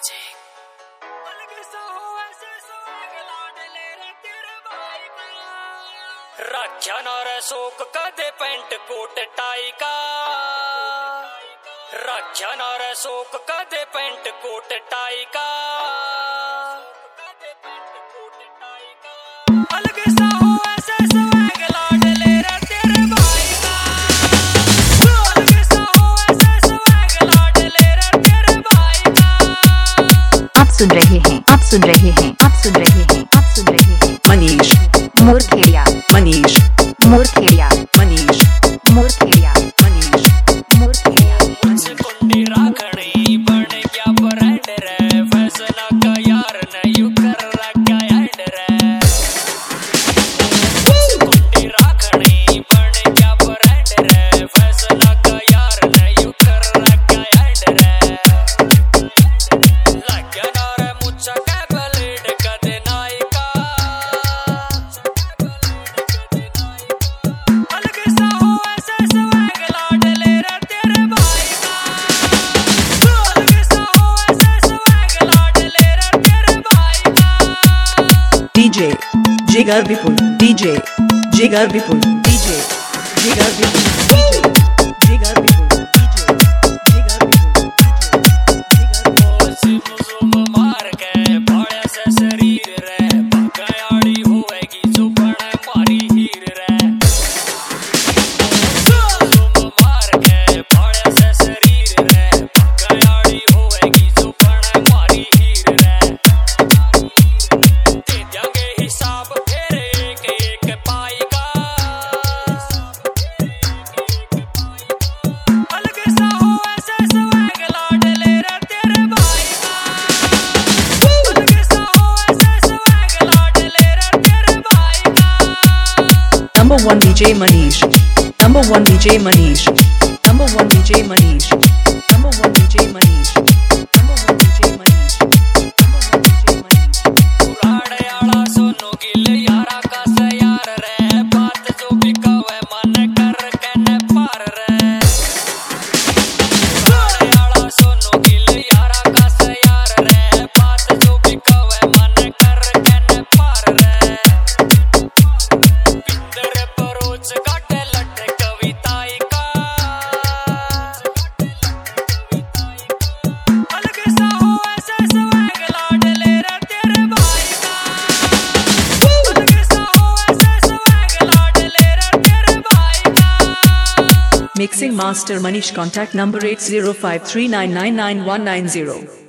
रख्या ना रे शोक कदे पेंट कोट टाई का, रख्या ना रे शोक कदे पेंट कोट टाई का। अलग सा हो ऐसे स्वैग लाडले रे तेरे भाई का, अलग सा हो ऐसे स्वैग लाडले रे तेरे भाई का। आप सुन रहे हैं मनीष मोरखेड़िया, मनीष मोरखेड़िया, मनीष मोरखेड़िया, मनीष मोरखेड़िया। मुझसे कुंडी राखड़ी बन गया ब्रांड रे, फैसला का यार ने यू कर रखा एंड रे। मुझसे कुंडी राखड़ी बन गया ब्रांड रे, फैसला का यार ने यू कर रखा एंड रे। लग गया ना रे मुझसे कैबलेट कदे नाई का, अलग सा हो ऐसे स्वैग लाडले रे तेरे भाई का, अलग सा हो ऐसे स्वैग लाडले रे तेरे भाई का। DJ Jigar Vipul, DJ Jigar Vipul, DJ Jigar Vipul, DJ Jigar Vipul, DJ Jigar Vipul, ओसी मुजुम मार के भाड़े से शरीर रे, भगायाड़ी होएगी जो बने मारी हीर रे। मुजुम मार के भाड़े से शरीर रे, भगायाड़ी होएगी जो बने मारी हीर रे। दे देंगे हिसाब फिर एक एक पाई का, अलग सा हो ऐसे स्वैग लाडले रे तेरे भाई का, अलग सा हो ऐसे स्वैग लाडले रे तेरे भाई का। Number 1 DJ Manish, Number 1 DJ Manish, Number 1 DJ Manish, Number 1 DJ Manish, Number 1 DJ Manish, Number 1 DJ Manish. उड़ाड़े आला सोनू गिल यारा का से यार रे, बात जो भी कहे मन कर कहने पार रे। उड़ाड़े आला सोनू गिल यारा का से यार रे, बात जो भी कहे मन कर कहने पार रे। पिंदर परोच काटे लट कविताई का, अलग सा हो ऐसे स्वैग लाडले रे तेरे भाई का, अलग सा हो ऐसे स्वैग लाडले रे तेरे भाई का। Mixing Master Manish, contact number 8053999190.